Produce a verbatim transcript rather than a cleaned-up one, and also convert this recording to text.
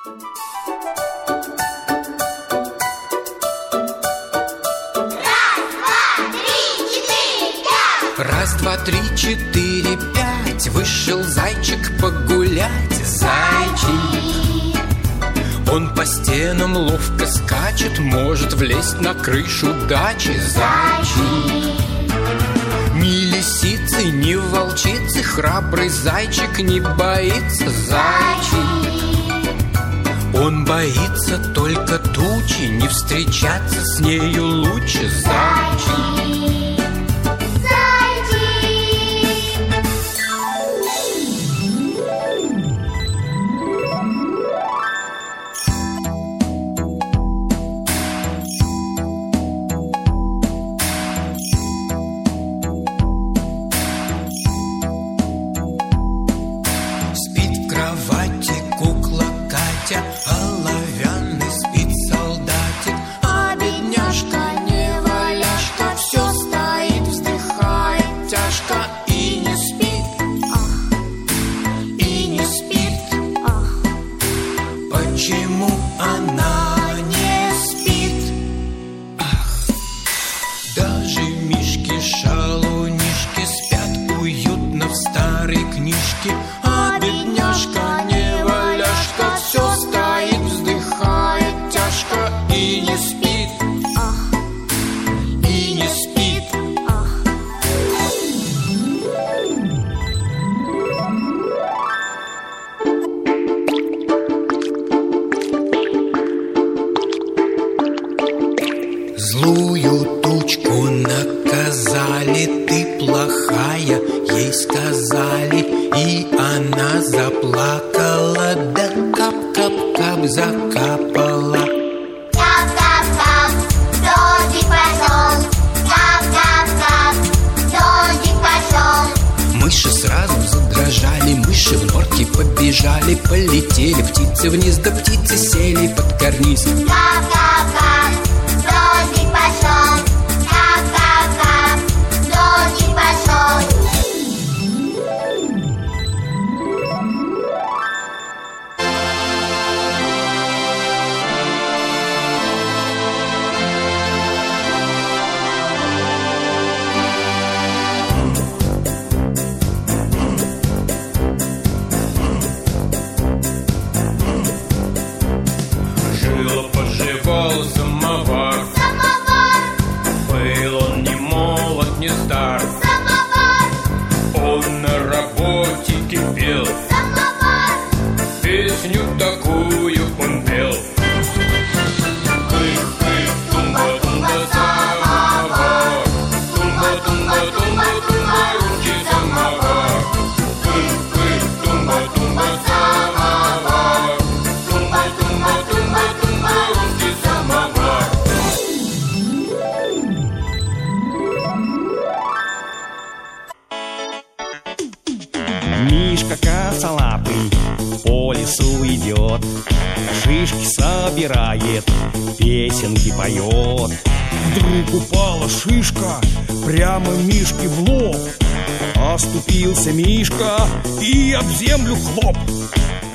Раз, два, три, четыре, пять. Вышел зайчик погулять. Зайчик. Он по стенам ловко скачет, может влезть на крышу дачи. Зайчик. Ни лисицы, ни волчицы храбрый зайчик не боится. Зайчик. Он боится только тучи, не встречаться с нею лучше. Зайчик. Оловянный спит солдатик, а бедняжка неваляшка все стоит, вздыхает тяжко и не спит, ах, и не спит, ах. Почему она не спит? Ах. Даже мишки-шалунишки спят уютно в старой книжке, а бедняжка неваляшка все стоит, вздыхает тяжко и не спит, ах, и не спит, ах. Злую тучку наказали, ты плохая, ей сказали, и она заплакала, да кап-кап-кап закапала. Кап-кап-кап, дождик пошел, кап-кап-кап, дождик пошел. Мыши сразу задрожали, мыши в норке побежали, полетели птицы вниз, да птицы сели под карниз. Кап-кап-кап, дождик пошел, кап-кап-кап, дождик пошел. Жил-поживал самовар. Самовар, Был он ни молод, ни стар. самовар, Он на работе кипел, самовар. песню такую он пел. Кых-кых, тумба-тумба, самовар. Тумба-тумба-тумба-тумба, ручки самовар. Кых-кых, тумба-тумба, самовар. Тумба-тумба-тумба-тумба, ручки самовар. Мишка косолапый по лесу идет, шишки собирает, песенки поет. Вдруг упала шишка прямо Мишке в лоб. Оступился Мишка и об землю хлоп.